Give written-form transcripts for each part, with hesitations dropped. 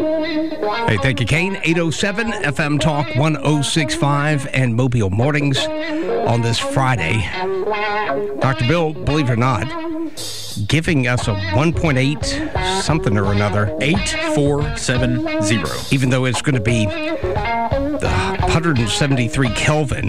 Hey, thank you, Kane. 807 FM Talk 1065 and Mobile Mornings on this Friday. Dr. Bill, believe it or not, giving us a 1.8 something or another. 8470. Even though it's going to be 173 Kelvin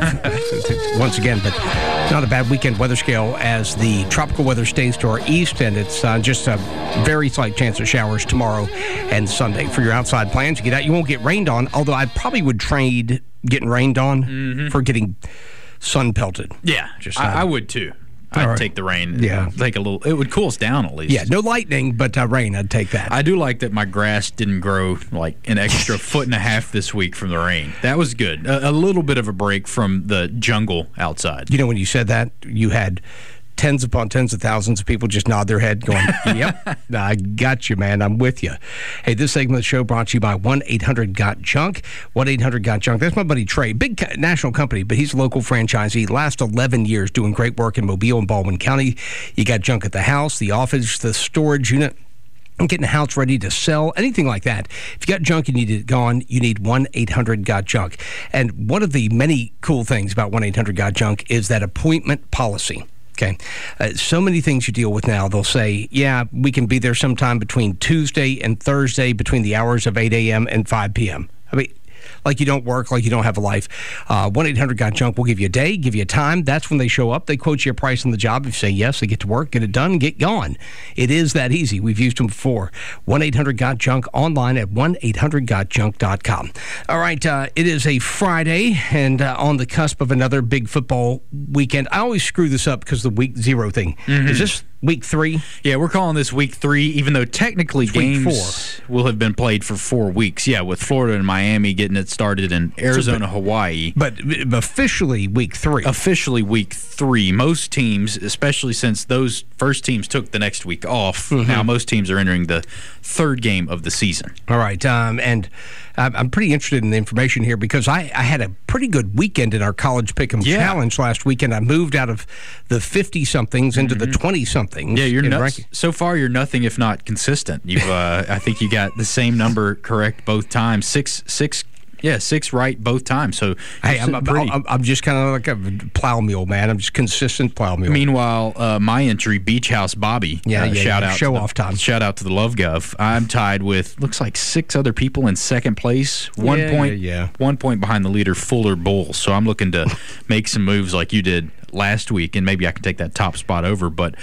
once again, but not a bad weekend weather scale as the tropical weather stays to our east, and it's just a very slight chance of showers tomorrow and Sunday. For your outside plans, you get out, you won't get rained on, although I probably would trade getting rained on for getting sun pelted. Yeah, I would too. I'd take the rain. Yeah. Take a little. It would cool us down at least. Yeah, no lightning, but rain, I'd take that. I do like that my grass didn't grow like an extra foot and a half this week from the rain. That was good. A little bit of a break from the jungle outside. You know, when you said that, you had tens upon tens of thousands of people just nod their head going, yep, I got you, man. I'm with you. Hey, this segment of the show brought to you by 1-800-GOT-JUNK. 1-800-GOT-JUNK. That's my buddy Trey. Big national company, but he's a local franchisee. Last 11 years doing great work in Mobile and Baldwin County. You got junk at the house, the office, the storage unit. And getting a house ready to sell, anything like that. If you got junk you need it gone, you need 1-800-GOT-JUNK. And one of the many cool things about 1-800-GOT-JUNK is that appointment policy. Okay. So many things you deal with now. They'll say, yeah, we can be there sometime between Tuesday and Thursday between the hours of 8 a.m. and 5 p.m. I mean, like you don't work, like you don't have a life. 1-800-GOT-JUNK will give you a day, give you a time. That's when they show up. They quote you a price on the job. If you say yes, they get to work, get it done, get gone. It is that easy. We've used them before. 1-800-GOT-JUNK online at 1-800-GOT-JUNK.com. All right, it is a Friday and on the cusp of another big football weekend. I always screw this up because of the week 0 thing. Is this week 3? Yeah, we're calling this week 3, even though technically games will have been played for 4 weeks. Yeah, with Florida and Miami getting it started in Arizona, Hawaii. But officially week 3. Officially week 3. Most teams, especially since those first teams took the next week off, now most teams are entering the 3rd game of the season. All right, and I'm pretty interested in the information here because I had a pretty good weekend in our College Pick'em Challenge last weekend. I moved out of the 50-somethings into the 20-somethings. Yeah, you're nuts. So far, you're nothing if not consistent. You've, I think you got the same number correct both times. Six right both times. So hey, I'm just kind of like a plow mule, man. I'm just consistent plow mule. Meanwhile, my entry, Beach House Bobby. Shout out. Show off time. Shout out to the Love Gov. I'm tied with looks like 6 other people in second place. 1 point. 1 point behind the leader, Fuller Bulls. So I'm looking to make some moves like you did last week, and maybe I can take that top spot over. But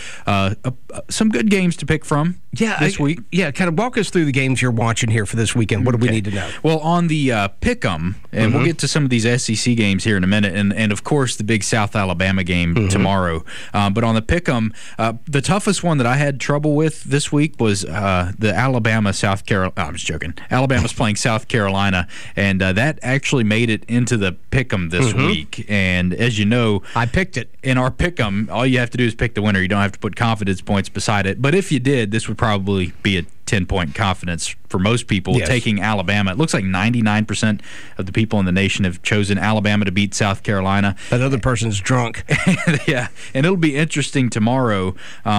some good games to pick from this week. Yeah, kind of walk us through the games you're watching here for this weekend. What do we need to know? Well, on the Pick'em, and we'll get to some of these SEC games here in a minute, and of course the big South Alabama game tomorrow. But on the Pick'em, the toughest one that I had trouble with this week was the Alabama-South Carolina. I'm just joking. Alabama's playing South Carolina, and that actually made it into the Pick'em this week. And as you know, I picked it. In our Pick'em, all you have to do is pick the winner. You don't have to put confidence points beside it. But if you did, this would probably be a 10-point confidence for most people taking Alabama. It looks like 99% of the people in the nation have chosen Alabama to beat South Carolina. That other person's drunk. Yeah, and it'll be interesting tomorrow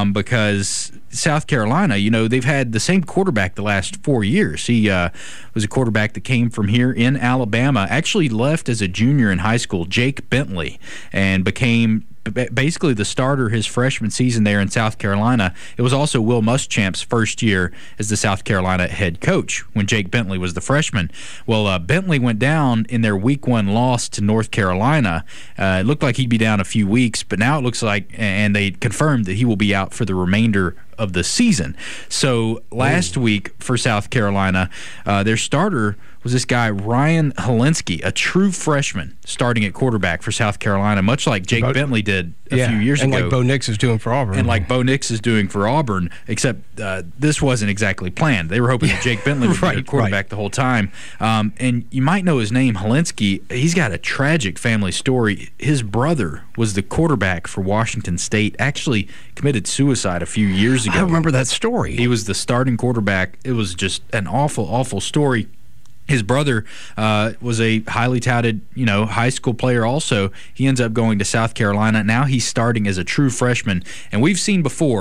because South Carolina, you know, they've had the same quarterback the last 4 years. He was a quarterback that came from here in Alabama, actually left as a junior in high school, Jake Bentley, and became basically the starter his freshman season there in South Carolina. It was also Will Muschamp's first year as the South Carolina head coach when Jake Bentley was the freshman. Well, Bentley went down in their week 1 loss to North Carolina. It looked like he'd be down a few weeks, but now it looks like, and they confirmed that he will be out for the remainder of the season. So last week for South Carolina, their starter was this guy, Ryan Helinski, a true freshman, starting at quarterback for South Carolina, much like Jake Bentley did a few years ago. And like Bo Nix is doing for Auburn. And like Bo Nix is doing for Auburn, except this wasn't exactly planned. They were hoping that Jake Bentley would be their quarterback the whole time. And you might know his name, Helinski. He's got a tragic family story. His brother was the quarterback for Washington State, actually committed suicide a few years ago. I remember that story. He was the starting quarterback. It was just an awful, awful story. His brother was a highly touted, high school player also. He ends up going to South Carolina. Now he's starting as a true freshman. And we've seen before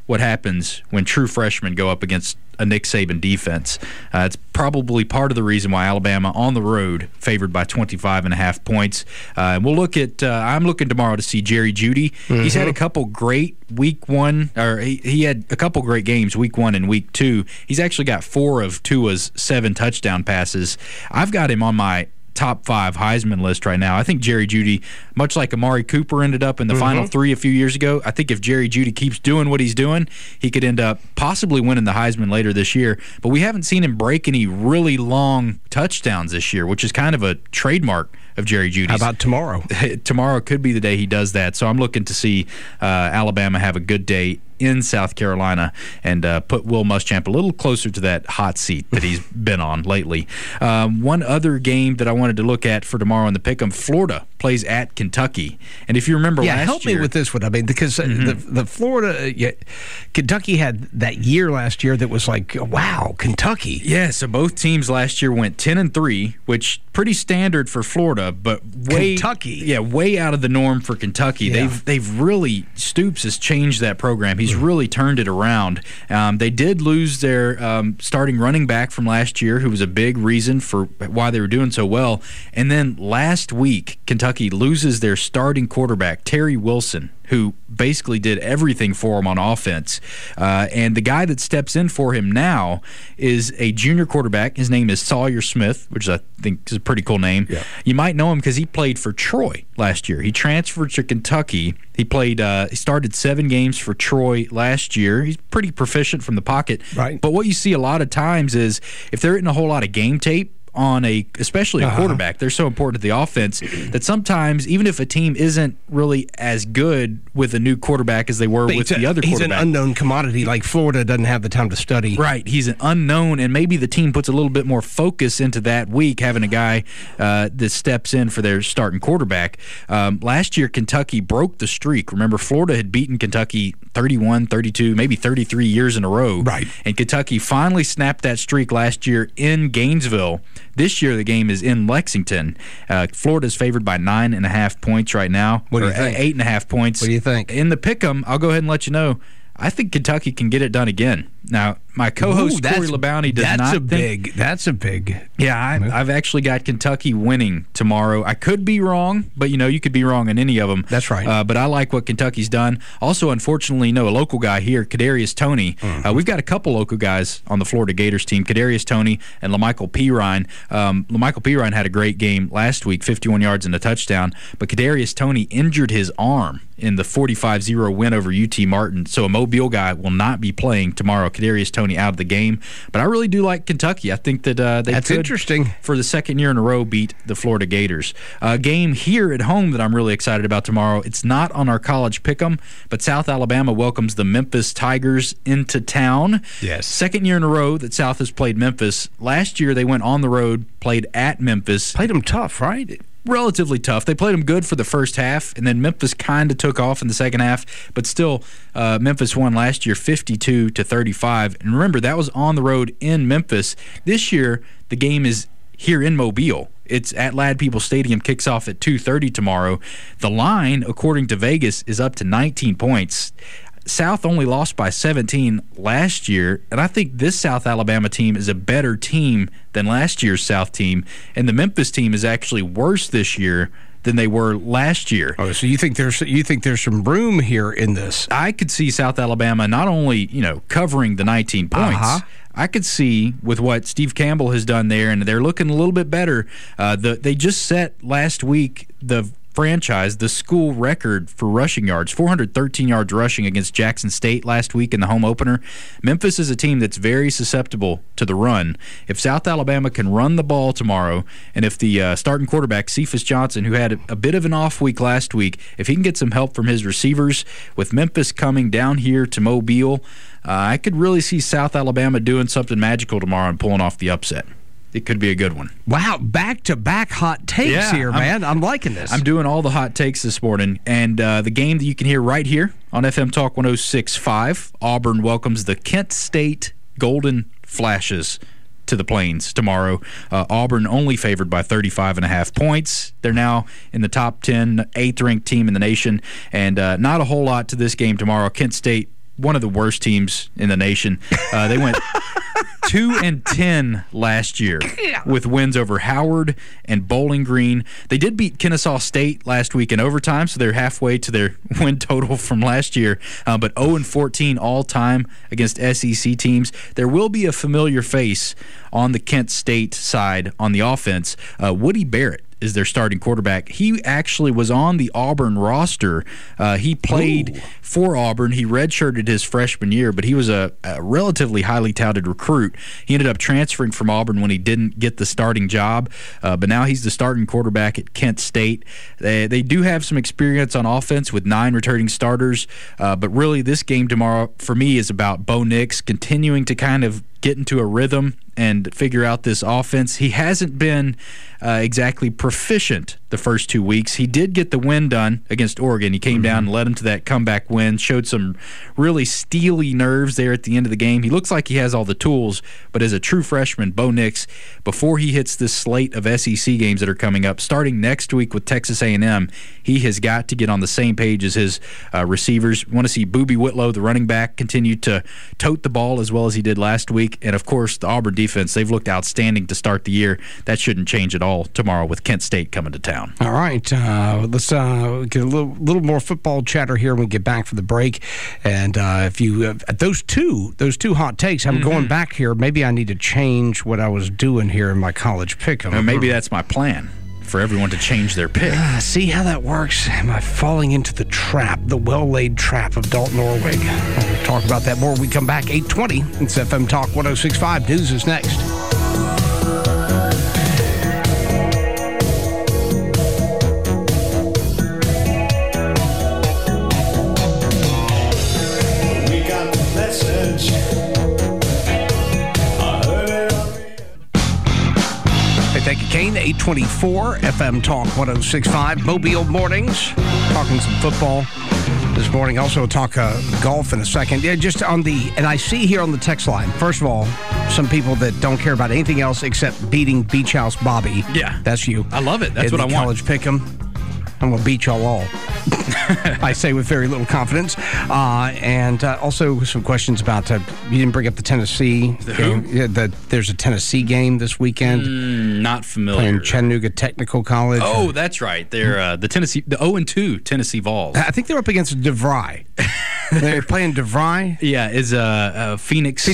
what happens when true freshmen go up against a Nick Saban defense. It's probably part of the reason why Alabama on the road favored by 25.5 points. And we'll look at I'm looking tomorrow to see Jerry Jeudy. He's had a couple great week one, or he had a couple great games week 1 and week 2. He's actually got 4 of Tua's 7 touchdown passes. I've got him on my top 5 Heisman list right now. I think Jerry Jeudy, much like Amari Cooper ended up in the final 3 a few years ago, I think if Jerry Jeudy keeps doing what he's doing, he could end up possibly winning the Heisman later this year. But we haven't seen him break any really long touchdowns this year, which is kind of a trademark of Jerry Jeudy's. How about tomorrow? Tomorrow could be the day he does that. So I'm looking to see Alabama have a good day in South Carolina and put Will Muschamp a little closer to that hot seat that he's been on lately. One other game that I wanted to look at for tomorrow in the Pick'em, Florida plays at Kentucky. And if you remember last year... help me with this one. I mean, because the Florida... Kentucky had that year last year that was like, wow, Kentucky. Yeah, so both teams last year went 10-3, which pretty standard for Florida, but Kentucky. Yeah, way out of the norm for Kentucky. Yeah. They've really... Stoops has changed that program. He's really turned it around. They did lose their starting running back from last year, who was a big reason for why they were doing so well. And then last week, Kentucky loses their starting quarterback, Terry Wilson, who basically did everything for him on offense. And the guy that steps in for him now is a junior quarterback. His name is Sawyer Smith, which I think is a pretty cool name. Yeah. You might know him because he played for Troy last year. He transferred to Kentucky. He played. He started 7 games for Troy last year. He's pretty proficient from the pocket. Right. But what you see a lot of times is if there isn't a whole lot of game tape on especially a quarterback, they're so important to the offense that sometimes even if a team isn't really as good with a new quarterback as they were with the other quarterback. He's an unknown commodity. Like Florida doesn't have the time to study. Right. He's an unknown, and maybe the team puts a little bit more focus into that week, having a guy that steps in for their starting quarterback. Last year, Kentucky broke the streak. Remember, Florida had beaten Kentucky 31, 32, maybe 33 years in a row. Right. And Kentucky finally snapped that streak last year in Gainesville. This year, the game is in Lexington. Florida's favored by 9.5 points right now. What do you think? 8.5 points. What do you think? In the Pick'em, I'll go ahead and let you know, I think Kentucky can get it done again. Now, my co-host Corey Labounty does not think... That's a big... Yeah, I've actually got Kentucky winning tomorrow. I could be wrong, but, you could be wrong on any of them. That's right. But I like what Kentucky's done. Also, unfortunately, a local guy here, Kadarius Toney. We've got a couple local guys on the Florida Gators team, Kadarius Toney and LaMichael Pirine. LaMichael Pirine had a great game last week, 51 yards and a touchdown, but Kadarius Toney injured his arm in the 45-0 win over UT Martin, so a Mobile guy will not be playing tomorrow. Kadarius Toney out of the game, but I really do like Kentucky. I think that they That's could, interesting, for the second year in a row, beat the Florida Gators. A game here at home that I'm really excited about tomorrow. It's not on our college pick'em, but South Alabama welcomes the Memphis Tigers into town. Yes. Second year in a row that South has played Memphis. Last year they went on the road, played at Memphis. Played them tough, right? Relatively tough. They played them good for the first half, and then Memphis kind of took off in the second half, but still Memphis won last year 52-35. And remember, that was on the road in Memphis. This year, the game is here in Mobile. It's at Lad People Stadium, kicks off at 2:30 tomorrow. The line, according to Vegas, is up to 19 points. South only lost by 17 last year, and I think this South Alabama team is a better team than last year's South team, and the Memphis team is actually worse this year than they were last year. Oh, so you think there's some room here in this? I could see South Alabama not only, covering the 19 points. I could see with what Steve Campbell has done there, and they're looking a little bit better. They just set last week the school record for rushing yards, 413 yards rushing against Jackson State last week in the home opener. Memphis is a team that's very susceptible to the run. If South Alabama can run the ball tomorrow, and if the starting quarterback, Cephas Johnson, who had a bit of an off week last week, if he can get some help from his receivers, with Memphis coming down here to Mobile, I could really see South Alabama doing something magical tomorrow and pulling off the upset. It could be a good one. Wow, back-to-back hot takes here, man. I'm liking this. I'm doing all the hot takes this morning. And the game that you can hear right here on FM Talk 106.5, Auburn welcomes the Kent State Golden Flashes to the Plains tomorrow. Auburn only favored by 35.5 points. They're now in the top 10, 8th-ranked team in the nation. And not a whole lot to this game tomorrow. Kent State one of the worst teams in the nation. They went 2-10 last year with wins over Howard and Bowling Green. They did beat Kennesaw State last week in overtime, so they're halfway to their win total from last year. But 0-14 all-time against SEC teams. There will be a familiar face on the Kent State side on the offense. Woody Barrett is their starting quarterback. He actually was on the Auburn roster. He played for Auburn. He redshirted his freshman year, but he was a relatively highly touted recruit. He ended up transferring from Auburn when he didn't get the starting job, but now he's the starting quarterback at Kent State. They do have some experience on offense with 9 returning starters, but really this game tomorrow for me is about Bo Nix continuing to kind of get into a rhythm and figure out this offense. He hasn't been exactly proficient the first 2 weeks. He did get the win done against Oregon. He came down and led him to that comeback win, showed some really steely nerves there at the end of the game. He looks like he has all the tools, but as a true freshman, Bo Nix, before he hits this slate of SEC games that are coming up, starting next week with Texas A&M, he has got to get on the same page as his receivers. We want to see Boobie Whitlow, the running back, continue to tote the ball as well as he did last week. And, of course, the Auburn defense, they've looked outstanding to start the year. That shouldn't change at all tomorrow with Kent State coming to town. All right. Let's get a little more football chatter here when we get back from the break. And if you those two hot takes, I'm going back here. Maybe I need to change what I was doing here in my college pick 'em. Or maybe that's my plan, for everyone to change their pick. See how that works? Am I falling into the trap, the well-laid trap of Dalton Orwig? We'll talk about that more when we come back. 8:20. It's FM Talk 106.5. News is next. Thank you, Kane. 824 FM Talk 106.5. Mobile Mornings. Talking some football this morning. Also talk golf in a second. Yeah, just on the, and I see here on the text line, first of all, some people that don't care about anything else except beating Beach House Bobby. Yeah. That's you. I love it. That's what I want. College pick'em. I'm going to beat y'all all. I say with very little confidence. And also some questions about, you didn't bring up the Tennessee game. Yeah, there's a Tennessee game this weekend. Not familiar. Playing Chattanooga Technical College. Oh, that's right. They're the 0-2 Tennessee Vols. I think they're up against DeVry. They're playing DeVry. Yeah, is Phoenix.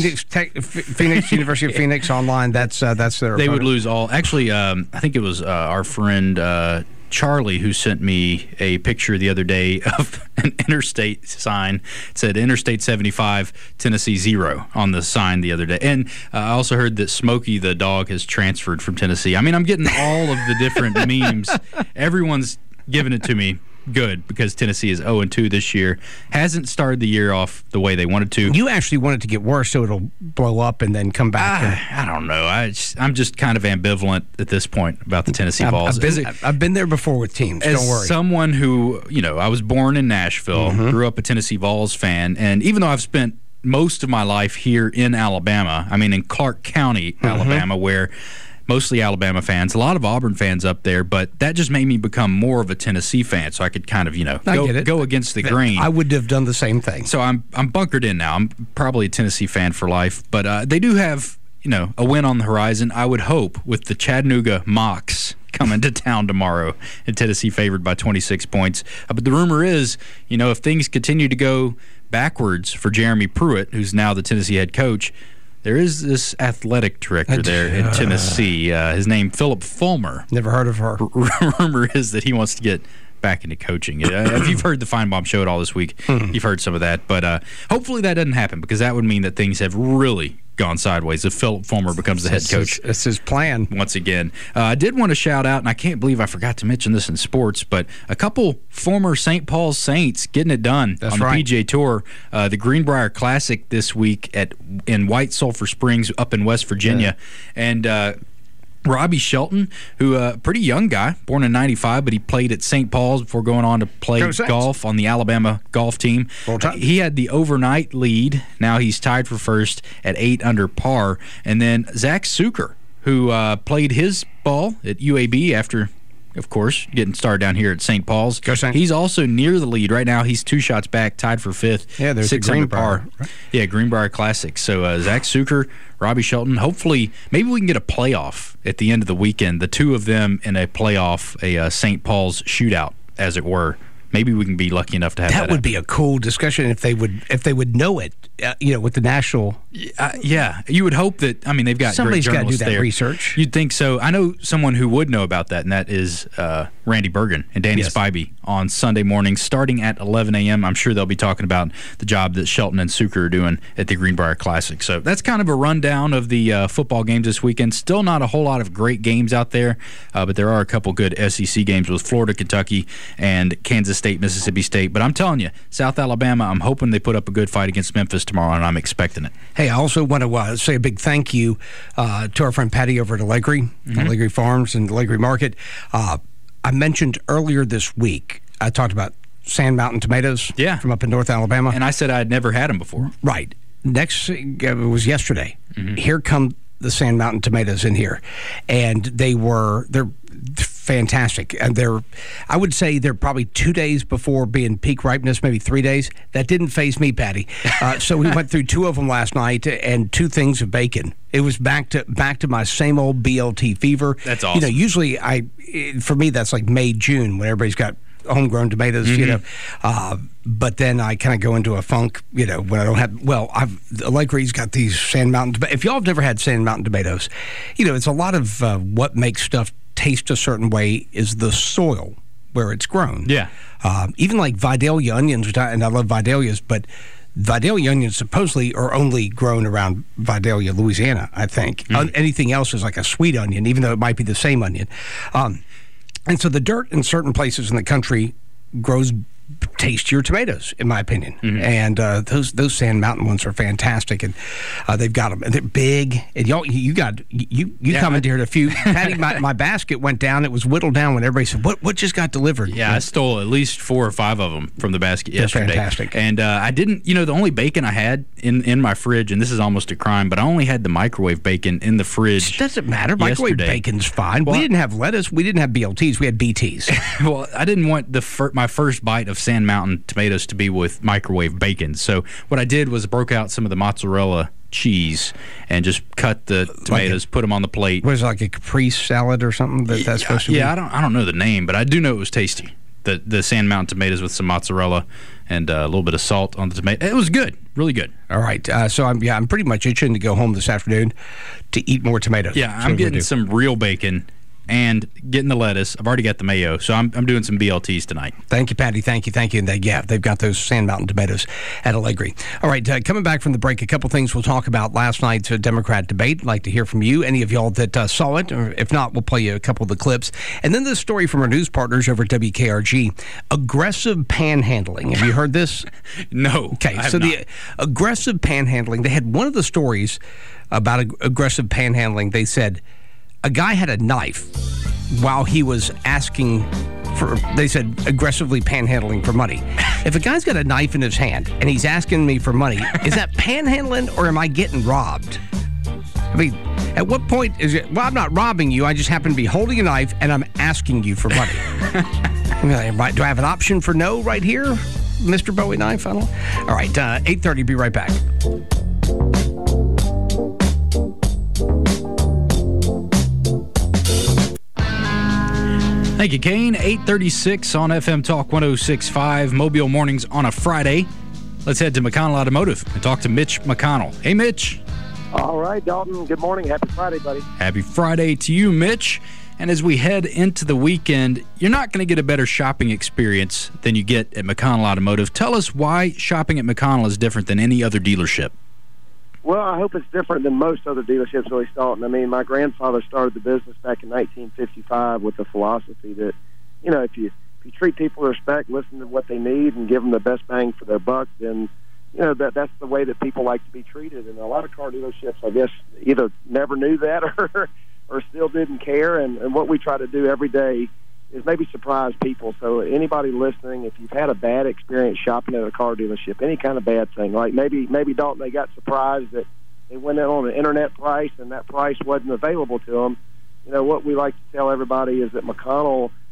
Phoenix University of Phoenix online. That's their opponent. They would lose all. Actually, I think it was our friend Charlie who sent me a picture the other day of an interstate sign. It said Interstate 75, Tennessee 0 on the sign the other day. And I also heard that Smokey the dog has transferred from Tennessee. I mean, I'm getting all of the different memes. Everyone's giving it to me good because Tennessee is 0-2 this year. Hasn't started the year off the way they wanted to. You actually want it to get worse so it'll blow up and then come back. I don't know. I'm just kind of ambivalent at this point about the Tennessee Vols. I've been there before with teams. Don't worry. As someone who, I was born in Nashville, grew up a Tennessee Vols fan, and even though I've spent most of my life here in Alabama, I mean in Clark County, Alabama, where mostly Alabama fans, a lot of Auburn fans up there, but that just made me become more of a Tennessee fan, so I could kind of, go against the grain. I would have done the same thing. So I'm bunkered in now. I'm probably a Tennessee fan for life, but they do have, a win on the horizon, I would hope, with the Chattanooga Mocs coming to town tomorrow, and Tennessee favored by 26 points. But the rumor is, if things continue to go backwards for Jeremy Pruitt, who's now the Tennessee head coach, there is this athletic director there in Tennessee. His name, Philip Fulmer. Never heard of her. Rumor is that he wants to get back into coaching. If you've heard the Feinbaum show at all this week, you've heard some of that. But hopefully that doesn't happen, because that would mean that things have really gone sideways if Philip Fulmer becomes the head coach. That's his plan. Once again. I did want to shout out, and I can't believe I forgot to mention this in sports, but a couple former St. Paul's Saints getting it done on the PGA Tour. The Greenbrier Classic this week in White Sulphur Springs up in West Virginia. And Robbie Shelton, who a pretty young guy, born in 95, but he played at St. Paul's before going on to play golf on the Alabama golf team. He had the overnight lead. Now he's tied for first at 8 under par. And then Zach Suker, who played his ball at UAB after of course, getting started down here at St. Paul's. Go Saints. He's also near the lead right now. He's 2 shots back, tied for 5th. Yeah, there's 6 the under Greenbrier, par. right? Yeah, Greenbrier Classic. So Zach Sucher, Robbie Shelton. Hopefully, maybe we can get a playoff at the end of the weekend. The two of them in a playoff, a St. Paul's shootout, as it were. Maybe we can be lucky enough to have that. That would be a cool discussion if they would know it. With the national. Yeah, you would hope that. I mean, they've got Somebody's great got to do journalists that there. research. You'd think so. I know someone who would know about that, and that is Randy Bergen and Danny Yes. Spivey on Sunday morning, starting at 11 a.m. I'm sure they'll be talking about the job that Shelton and Sucher are doing at the Greenbrier Classic. So that's kind of a rundown of the football games this weekend. Still not a whole lot of great games out there, but there are a couple good SEC games with Florida, Kentucky, and Kansas State, Mississippi State. But I'm telling you, South Alabama, I'm hoping they put up a good fight against Memphis tomorrow, and I'm expecting it. Hey, I also want to say a big thank you to our friend Patty over at Allegri, Allegri Farms and Allegri Market. I mentioned earlier this week, I talked about Sand Mountain tomatoes from up in North Alabama. And I said I'd never had them before. Right. It was yesterday. Here come the Sand Mountain tomatoes in here. And they're fantastic. And I would say they're probably 2 days before being peak ripeness, maybe 3 days. That didn't faze me, Patty. So we went through 2 of them last night and 2 things of bacon. It was back to my same old BLT fever. That's awesome. Usually for me, that's like May, June when everybody's got homegrown tomatoes, but then I kind of go into a funk, when I don't have, Allegri's got these Sand Mountain, if y'all have never had Sand Mountain tomatoes, it's a lot of what makes stuff taste a certain way is the soil where it's grown. Yeah. Even like Vidalia onions, and I love Vidalias, but Vidalia onions supposedly are only grown around Vidalia, Louisiana, I think. Anything else is like a sweet onion, even though it might be the same onion. And so the dirt in certain places in the country grows tastier tomatoes, in my opinion. And those Sand Mountain ones are fantastic, and they've got them. And they're big. And you commented a few. Patty, my basket went down. It was whittled down when everybody said, "What just got delivered?" Yeah, I stole at least 4 or 5 of them from the basket yesterday. They're fantastic. And I didn't. The only bacon I had in my fridge, and this is almost a crime, but I only had the microwave bacon in the fridge. It doesn't matter. Microwave bacon's fine. Well, we didn't have lettuce. We didn't have BLTs. We had BTs. Well, I didn't want my first bite of Sand Mountain tomatoes to be with microwave bacon. So what I did was broke out some of the mozzarella cheese and just cut the tomatoes, put them on the plate. Was it like a caprese salad or something that's supposed to be? Yeah, I don't know the name, but I do know it was tasty. The Sand Mountain tomatoes with some mozzarella and a little bit of salt on the tomato. It was good, really good. All right, so I'm pretty much itching to go home this afternoon to eat more tomatoes. Yeah, I'm getting some real bacon and getting the lettuce. I've already got the mayo, so I'm doing some BLTs tonight. Thank you, Patty. Thank you. And they've got those Sand Mountain tomatoes at Allegri. All right, coming back from the break, a couple things we'll talk about last night's Democrat debate. I'd like to hear from you, any of y'all that saw it, or if not, we'll play you a couple of the clips. And then this story from our news partners over at WKRG, aggressive panhandling. Have you heard this? No. Okay, so the aggressive panhandling, they had one of the stories about aggressive panhandling. They said a guy had a knife while he was asking for, they said, aggressively panhandling for money. If a guy's got a knife in his hand and he's asking me for money, is that panhandling or am I getting robbed? I mean, at what point is it, well, I'm not robbing you, I just happen to be holding a knife and I'm asking you for money. Do I have an option for no right here, Mr. Bowie Knife? I don't know. All right, 8:30, be right back. Thank you, Kane. 8:36 on FM Talk 106.5, Mobile Mornings on a Friday. Let's head to McConnell Automotive and talk to Mitch McConnell. Hey, Mitch. All right, Dalton. Good morning. Happy Friday, buddy. Happy Friday to you, Mitch. And as we head into the weekend, you're not going to get a better shopping experience than you get at McConnell Automotive. Tell us why shopping at McConnell is different than any other dealership. Well, I hope it's different than most other dealerships, really, Dalton. I mean, my grandfather started the business back in 1955 with the philosophy that, if you treat people with respect, listen to what they need, and give them the best bang for their buck, then, that's the way that people like to be treated. And a lot of car dealerships, I guess, either never knew that or still didn't care. And what we try to do every day is maybe surprise people. So anybody listening, if you've had a bad experience shopping at a car dealership, any kind of bad thing, like maybe Dalton, they got surprised that they went in on an internet price and that price wasn't available to them. What we like to tell everybody is that McConnell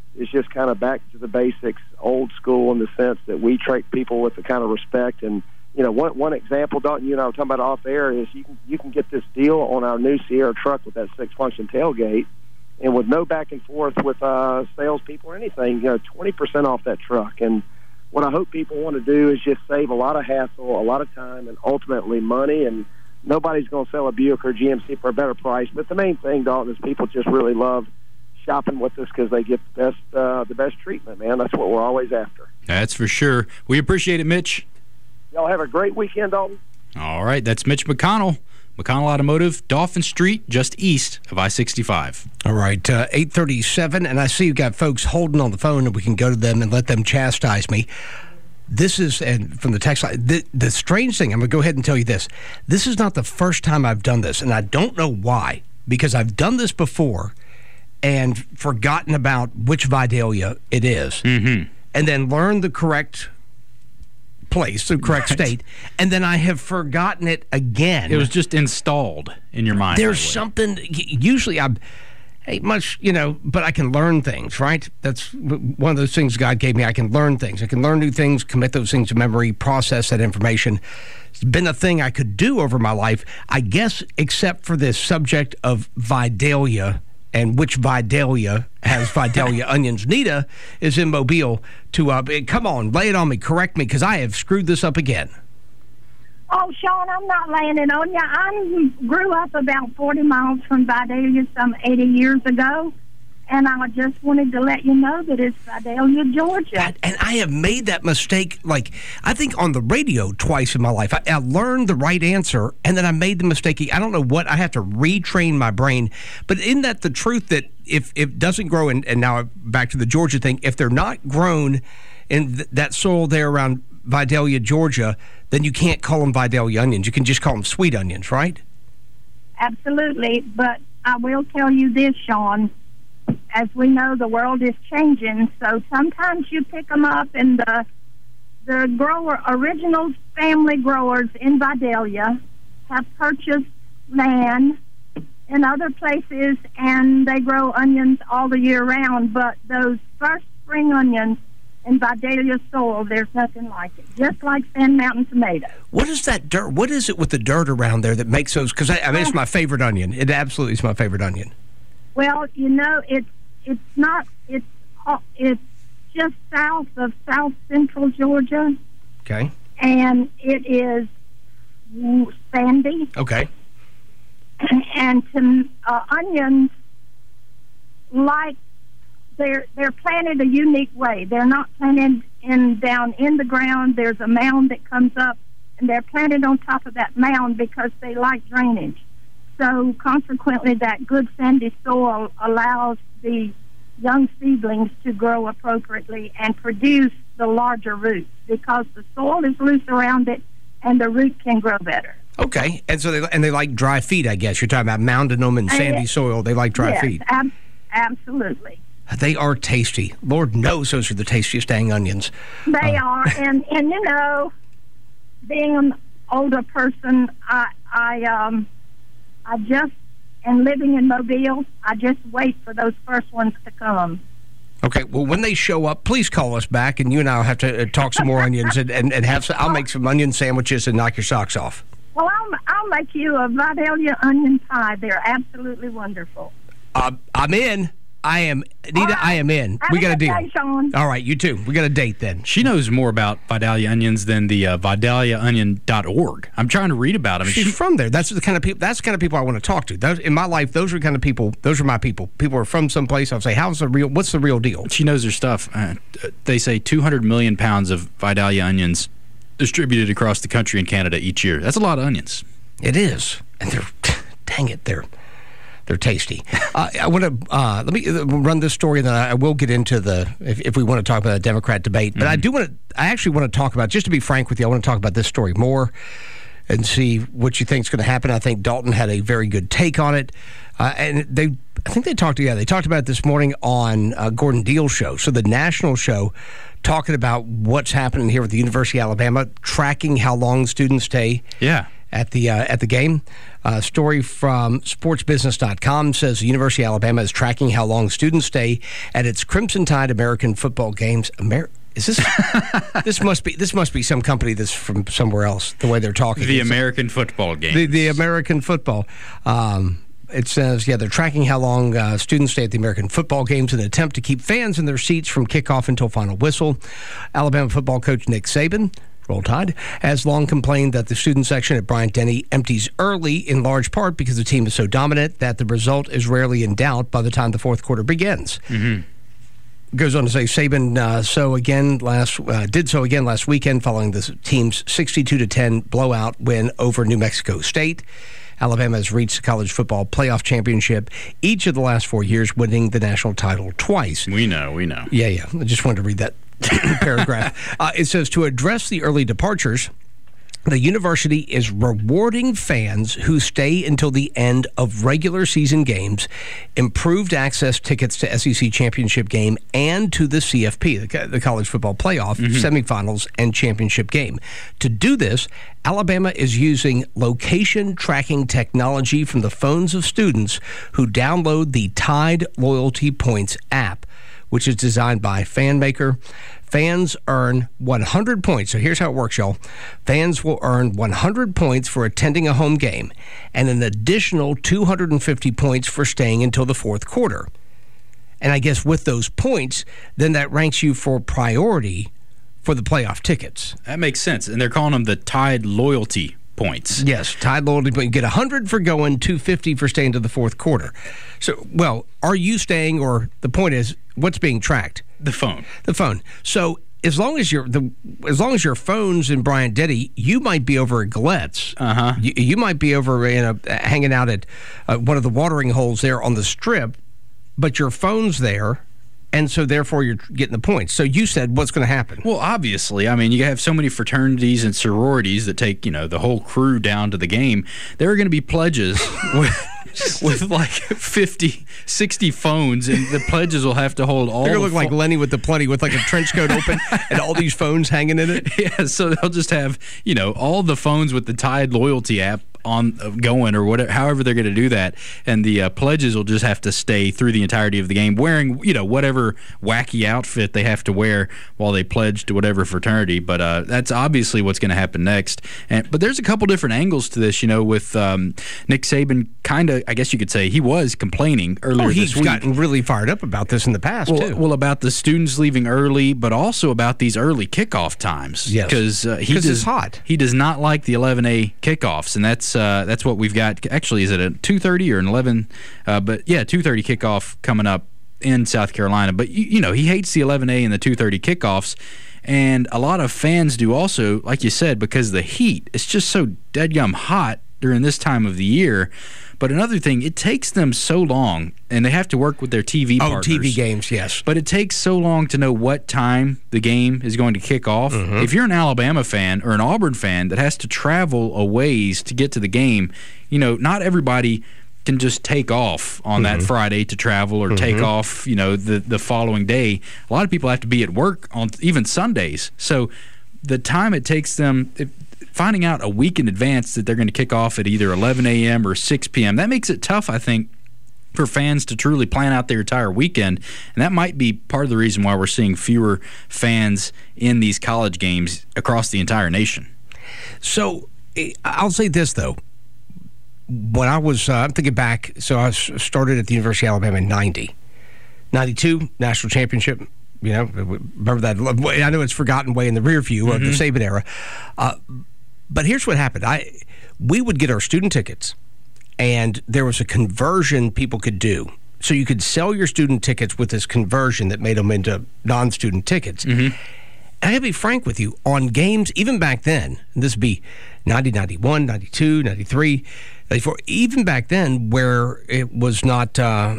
is just kind of back to the basics, old school, in the sense that we treat people with the kind of respect. And one example, Dalton, you and I were talking about off air, is you can get this deal on our new Sierra truck with that 6-function tailgate, and with no back and forth with salespeople or anything, 20% off that truck. And what I hope people want to do is just save a lot of hassle, a lot of time, and ultimately money. And nobody's going to sell a Buick or GMC for a better price. But the main thing, Dalton, is people just really love shopping with us because they get the best treatment, man. That's what we're always after. That's for sure. We appreciate it, Mitch. Y'all have a great weekend, Dalton. All right, that's Mitch McConnell. McConnell Automotive, Dauphin Street, just east of I-65. All right, 8:37, and I see you've got folks holding on the phone, and we can go to them and let them chastise me. This is, and from the text line, the strange thing, I'm going to go ahead and tell you this. This is not the first time I've done this, and I don't know why, because I've done this before and forgotten about which Vidalia it is, and then learned the correct place, the correct state, and then I have forgotten it again. It was just installed in your mind. There's something, usually I'm, but I can learn things, right? That's one of those things God gave me. I can learn things. I can learn new things, commit those things to memory, process that information. It's been a thing I could do over my life, I guess, except for this subject of Vidalia and which Vidalia has Vidalia onions. Nita is in Mobile to, come on, lay it on me, correct me, because I have screwed this up again. Oh, Sean, I'm not laying it on you. I grew up about 40 miles from Vidalia some 80 years ago, and I just wanted to let you know that it's Vidalia, Georgia. And I have made that mistake, I think on the radio twice in my life. I learned the right answer, and then I made the mistake. I don't know what. I have to retrain my brain. But isn't that the truth that if it doesn't grow, and now back to the Georgia thing, if they're not grown in that soil there around Vidalia, Georgia, then you can't call them Vidalia onions. You can just call them sweet onions, right? Absolutely. But I will tell you this, Sean. As we know, the world is changing, so sometimes you pick them up, and the original family growers in Vidalia have purchased land in other places, and they grow onions all the year round. But those first spring onions in Vidalia soil, there's nothing like it, just like Sand Mountain tomato. What is that dirt? What is it with the dirt around there that makes those? Because it's my favorite onion. It absolutely is my favorite onion. Well, it's just south of south central Georgia. Okay. And it is sandy. Okay. And onions, they're planted a unique way. They're not planted down in the ground. There's a mound that comes up, and they're planted on top of that mound because they like drainage. So consequently, that good sandy soil allows the young seedlings to grow appropriately and produce the larger roots because the soil is loose around it and the root can grow better. Okay, and so they like dry feed, I guess. You're talking about mounding them in sandy soil. They like dry feed. Absolutely. They are tasty. Lord knows those are the tastiest dang onions. They are, and being an older person, and living in Mobile, I just wait for those first ones to come. Okay, well, when they show up, please call us back, and you and I will have to talk some more onions and have some. I'll make some onion sandwiches and knock your socks off. Well, I'll make you a Vidalia onion pie. They're absolutely wonderful. I'm in. I am, Nita, I am in. We got a deal. All right, you too. We got a date then. She knows more about Vidalia onions than the VidaliaOnion.org. I'm trying to read about them. She's from there. That's the kind of people. That's the kind of people I want to talk to. In my life, those are the kind of people. Those are my people. People are from someplace. I'll say, what's the real deal? She knows her stuff. They say 200 million pounds of Vidalia onions distributed across the country and Canada each year. That's a lot of onions. It is, and they're tasty. I want to let me run this story, and then I will get into if we want to talk about the Democrat debate. But I actually want to talk about, just to be frank with you, I want to talk about this story more and see what you think is going to happen. I think Dalton had a very good take on it, and I think they talked about it this morning on Gordon Deal's show. So the national show, talking about what's happening here with the University of Alabama, tracking how long students stay. Yeah. at the game. Story from sportsbusiness.com says the University of Alabama is tracking how long students stay at its Crimson Tide American football games. Is this this must be some company that's from somewhere else, the way they're talking. The American football games. The American football. It says, they're tracking how long students stay at the American football games in an attempt to keep fans in their seats from kickoff until final whistle. Alabama football coach Nick Saban, Roll Tide, has long complained that the student section at Bryant-Denny empties early, in large part because the team is so dominant that the result is rarely in doubt by the time the fourth quarter begins. Mm-hmm. Goes on to say Saban did so again last weekend following the team's 62-10 blowout win over New Mexico State. Alabama has reached the college football playoff championship each of the last 4 years, winning the national title twice. We know. Yeah. I just wanted to read that paragraph. It says, to address the early departures, the university is rewarding fans who stay until the end of regular season games, improved access tickets to SEC championship game and to the CFP, the college football playoff, semifinals and championship game. To do this, Alabama is using location tracking technology from the phones of students who download the Tide Loyalty Points app, which is designed by FanMaker. Fans earn 100 points. So here's how it works, y'all. Fans will earn 100 points for attending a home game and an additional 250 points for staying until the fourth quarter. And I guess with those points, then that ranks you for priority for the playoff tickets. That makes sense. And they're calling them the Tide Loyalty Points. Yes, Tide Loyalty Points. You get 100 for going, 250 for staying to the fourth quarter. So, are you staying, or the point is, what's being tracked? The phone. So as long as your phone's in Bryant-Denny, you might be over at Galette's. You might be over hanging out at one of the watering holes there on the Strip, but your phone's there. And so, therefore, you're getting the points. So you said, what's going to happen? Well, obviously, I mean, you have so many fraternities and sororities that take, the whole crew down to the game. There are going to be pledges with like 50, 60 phones, and the pledges will have to hold all. They're going to look like Lenny with the Plenty with like a trench coat open and all these phones hanging in it. Yeah, so they'll just have, all the phones with the Tide Loyalty app on going, or whatever, however they're going to do that, and the pledges will just have to stay through the entirety of the game wearing whatever wacky outfit they have to wear while they pledge to whatever fraternity. But that's obviously what's going to happen next. But there's a couple different angles to this, with Nick Saban. Kind of, I guess you could say, he was complaining earlier this week. He's gotten really fired up about this in the past too. Well, about the students leaving early, but also about these early kickoff times. Yes, because it's hot. He does not like the 11A kickoffs, and that's what we've got. Actually, is it a 2:30 or an 11? But yeah, 2:30 kickoff coming up in South Carolina. But he hates the 11A and the 2:30 kickoffs, and a lot of fans do also, like you said, because the heat. It's just so deadgum hot during this time of the year. But another thing, it takes them so long, and they have to work with their TV partners. Oh, TV games, yes. But it takes so long to know what time the game is going to kick off. Mm-hmm. If you're an Alabama fan or an Auburn fan that has to travel a ways to get to the game, not everybody can just take off on that Friday to travel or take off, the following day. A lot of people have to be at work on even Sundays. So the time it takes them, finding out a week in advance that they're going to kick off at either 11 a.m. or 6 p.m., that makes it tough, I think, for fans to truly plan out their entire weekend. And that might be part of the reason why we're seeing fewer fans in these college games across the entire nation. So I'll say this, though. When I was, I'm thinking back, so I started at the University of Alabama in 90. 92, national championship. Remember that? I know it's forgotten way in the rear view of the Saban era. But here's what happened. We would get our student tickets, and there was a conversion people could do. So you could sell your student tickets with this conversion that made them into non-student tickets. And I gotta be frank with you, on games, even back then, and this would be 90, 91, 92, 93, 94, even back then where it was not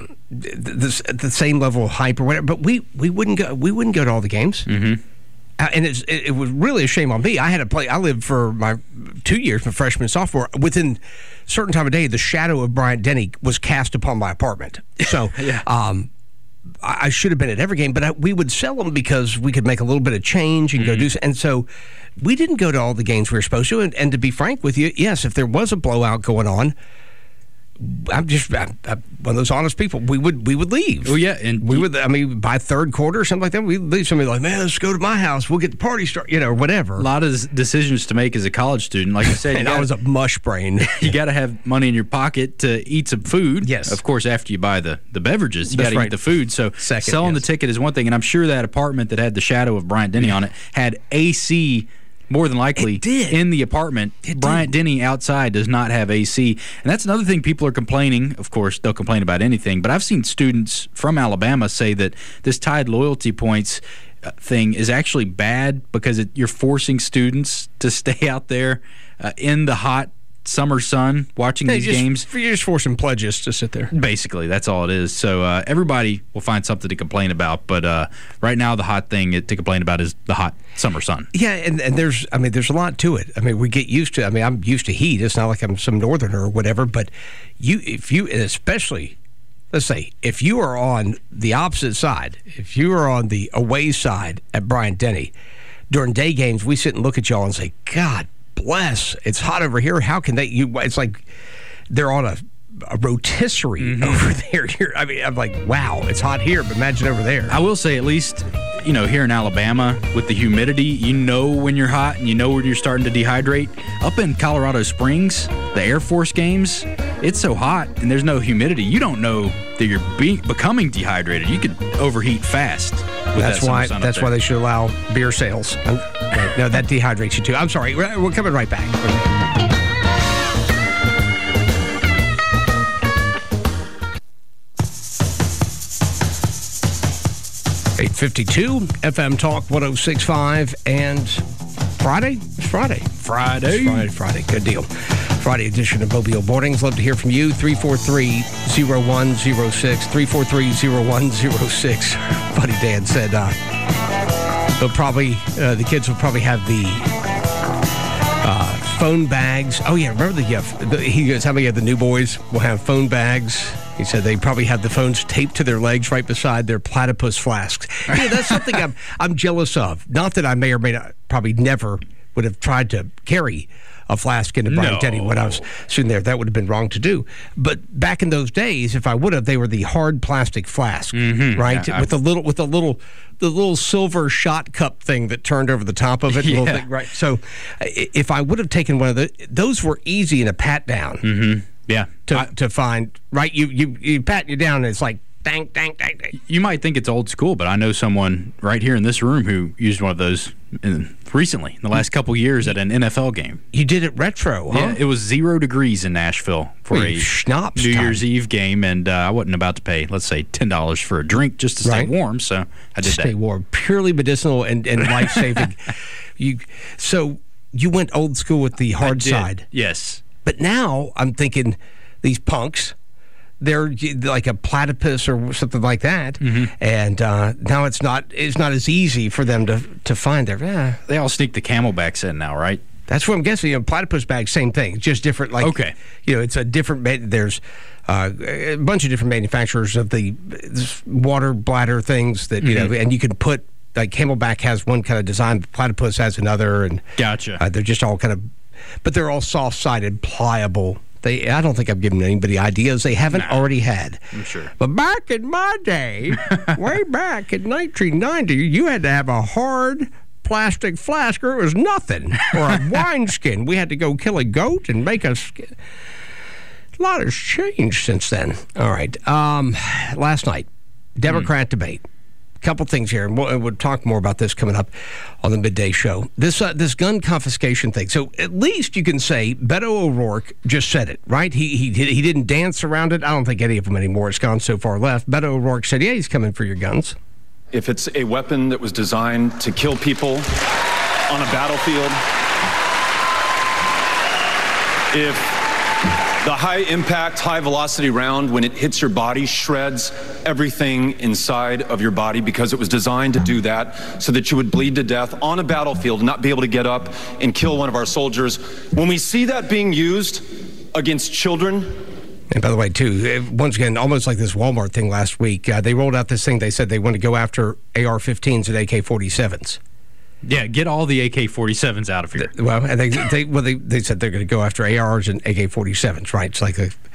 the same level of hype or whatever, but we wouldn't go to all the games. And it was really a shame on me. I had to play. I lived for my 2 years, my freshman and sophomore. Within a certain time of day, the shadow of Bryant-Denny was cast upon my apartment. So, I should have been at every game, but we would sell them because we could make a little bit of change and go do. And so we didn't go to all the games we were supposed to. And to be frank with you, yes, if there was a blowout going on, I'm one of those honest people. We would leave. Oh yeah, and we would. I mean, by third quarter or something like that, we'd leave. Somebody like, man, let's go to my house. We'll get the party started, or whatever. A lot of decisions to make as a college student. Like I said, and I was a mush brain. You got to have money in your pocket to eat some food. Yes, of course. After you buy the beverages, you got to eat the food. So selling the ticket is one thing, and I'm sure that apartment that had the shadow of Bryant Denny on it had AC. More than likely, in the apartment. Bryant Denny outside does not have AC. And that's another thing people are complaining. Of course, they'll complain about anything. But I've seen students from Alabama say that this Tide loyalty points thing is actually bad because you're forcing students to stay out there in the hot summer sun watching these games. You're just forcing pledges to sit there. Basically, that's all it is. So everybody will find something to complain about. But right now, the hot thing to complain about is the hot summer sun. Yeah, and there's a lot to it. I mean, we get used to. I mean, I'm used to heat. It's not like I'm some northerner or whatever. But especially, let's say, if you are on the opposite side, if you are on the away side at Bryant Denny during day games, we sit and look at y'all and say, God bless, it's hot over here. How can they? It's like they're on a rotisserie over there. I mean, I'm like, wow, it's hot here, but imagine over there. I will say, at least, here in Alabama with the humidity, when you're hot and when you're starting to dehydrate. Up in Colorado Springs, the Air Force games, it's so hot and there's no humidity. You don't know that you're becoming dehydrated. You could overheat fast. That's why they should allow beer sales. No, that dehydrates you too. I'm sorry. We're coming right back. 852 FM Talk 106.5 and Friday. Good deal. Friday edition of Mobile Mornings. Love to hear from you. 343-0106. 343-0106. Buddy Dan said the kids will probably have the phone bags. Oh, yeah. Remember he goes, how many of the new boys will have phone bags? He said they probably have the phones taped to their legs right beside their platypus flasks. Yeah, that's something I'm jealous of. Not that I may or may not, probably never would have tried to carry a flask into Bryant Denny when I was sitting there. That would have been wrong to do. But back in those days, if I would have, they were the hard plastic flask, right? Yeah, with the little silver shot cup thing that turned over the top of it. Yeah. Little thing, right. So if I would have taken one of those were easy in a pat down. Mm-hmm. Yeah. To find, right? You pat you down and it's like, dang, dang, dang, dang. You might think it's old school, but I know someone right here in this room who used one of those recently, in the last couple years at an NFL game. You did it retro, huh? Yeah, it was 0 degrees in Nashville for a schnapps New Year's Eve game, and I wasn't about to pay, let's say, $10 for a drink just to stay warm, so I did that. Stay warm. Purely medicinal and life-saving. So you went old school with the hard side. Yes. But now I'm thinking these punks, they're like a platypus or something like that, and now it's not as easy for them to find their. They all sneak the Camelbacks in now, right? That's what I'm guessing. Platypus bags, same thing, just different. Like, okay, it's a different. There's a bunch of different manufacturers of the water bladder things that and you can put. Like Camelback has one kind of design, Platypus has another, and gotcha. They're just all kind of, but they're all soft-sided, pliable. I don't think I've given anybody ideas they haven't already had. I'm sure. But back in my day, way back in 1990, you had to have a hard plastic flask or it was nothing, or a wineskin. We had to go kill a goat and make a skin. A lot has changed since then. All right. Last night, Democrat debate. Couple things here, and we'll talk more about this coming up on the midday show. This gun confiscation thing. So at least you can say Beto O'Rourke just said it, right? He didn't dance around it. I don't think any of them anymore. It's gone so far left. Beto O'Rourke said, yeah, he's coming for your guns. If it's a weapon that was designed to kill people on a battlefield, if the high-impact, high-velocity round, when it hits your body, shreds everything inside of your body because it was designed to do that so that you would bleed to death on a battlefield and not be able to get up and kill one of our soldiers. When we see that being used against children, And by the way, too, once again, almost like this Walmart thing last week, they rolled out this thing. They said they want to go after AR-15s and AK-47s. Yeah, get all the AK-47s out of here. Well, and they said they're going to go after ARs and AK-47s, right? It's like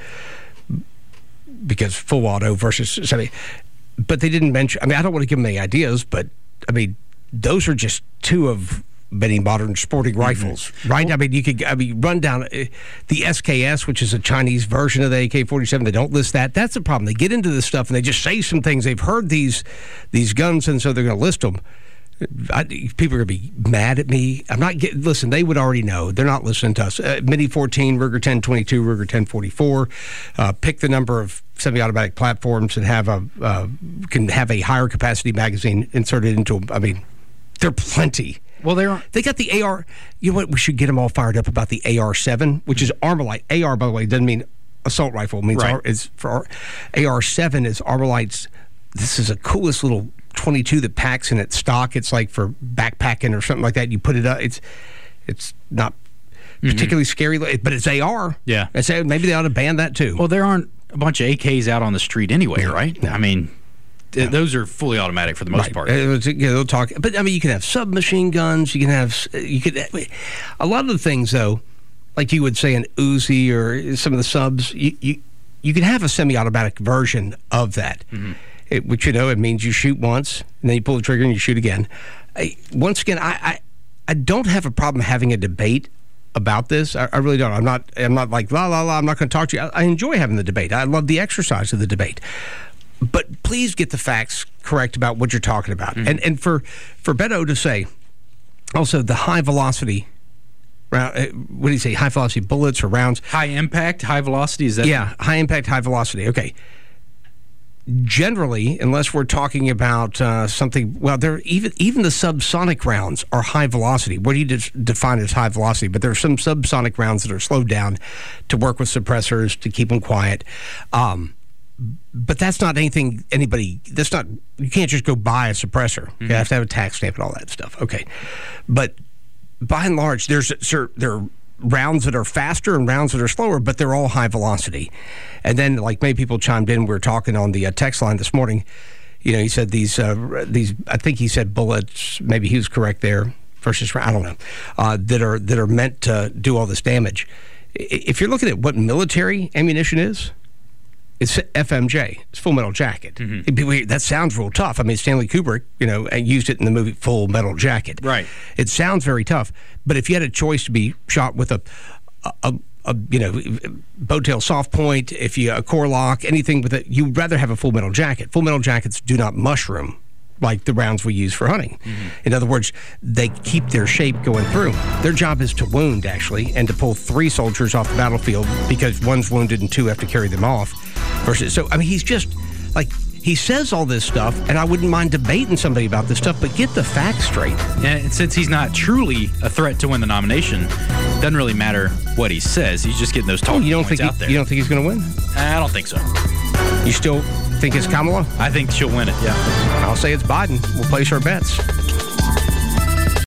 because full auto versus semi. But they didn't mention. I mean, I don't want to give them any ideas, but I mean, those are just two of many modern sporting rifles, right? I mean, you could run down the SKS, which is a Chinese version of the AK-47. They don't list that. That's the problem. They get into this stuff and they just say some things. They've heard these guns, and so they're going to list them. People are going to be mad at me. Listen, they would already know. They're not listening to us. Mini 14, Ruger 1022, Ruger 1044. Pick the number of semi-automatic platforms and can have a higher capacity magazine inserted into them. I mean, there are plenty. Well, they got the AR. You know what? We should get them all fired up about the AR-7, which is Armalite. AR, by the way, doesn't mean assault rifle. It means AR-7 is Armalite's. This is the coolest little 22 that packs in its stock. It's like for backpacking or something like that. You put it up. It's not particularly scary, but it's AR. Yeah. Maybe they ought to ban that too. Well, there aren't a bunch of AKs out on the street anyway, right? No. I mean, those are fully automatic for the most part. They'll talk, but I mean, you can have submachine guns. You could a lot of the things though, like you would say an Uzi or some of the subs. You can have a semi-automatic version of that. Which, it means you shoot once, and then you pull the trigger and you shoot again. Once again, I don't have a problem having a debate about this. I really don't. I'm not like, la, la, la, I'm not going to talk to you. I enjoy having the debate. I love the exercise of the debate. But please get the facts correct about what you're talking about. And for Beto to say, also, the high velocity, what do you say, high velocity bullets or rounds? High impact, high velocity, is that? Yeah, high impact, high velocity. Okay. Generally, unless we're talking about something, well, even the subsonic rounds are high velocity. What do you define as high velocity? But there are some subsonic rounds that are slowed down to work with suppressors to keep them quiet. But that's not anything you can't just go buy a suppressor. You have to have a tax stamp and all that stuff. Okay. But by and large, there are rounds that are faster and rounds that are slower, but they're all high velocity. And then, like many people chimed in, we were talking on the text line this morning. He said these. I think he said bullets. Maybe he was correct there. Versus, I don't know. That are meant to do all this damage. If you're looking at what military ammunition is, it's FMJ. It's Full Metal Jacket. That sounds real tough. I mean, Stanley Kubrick, used it in the movie Full Metal Jacket. Right. It sounds very tough. But if you had a choice to be shot with a Bowtail soft point, a core lock, anything with it, you'd rather have a Full Metal Jacket. Full Metal Jackets do not mushroom like the rounds we use for hunting. In other words, they keep their shape going through. Their job is to wound, actually, and to pull 3 soldiers off the battlefield because one's wounded and 2 have to carry them off. So, I mean, he's just, like, he says all this stuff, and I wouldn't mind debating somebody about this stuff, but get the facts straight. And since he's not truly a threat to win the nomination, it doesn't really matter what he says. He's just getting those talking points out there. You don't think he's going to win? I don't think so. You still think it's Kamala? I think she'll win it, yeah. I'll say it's Biden. We'll place our bets.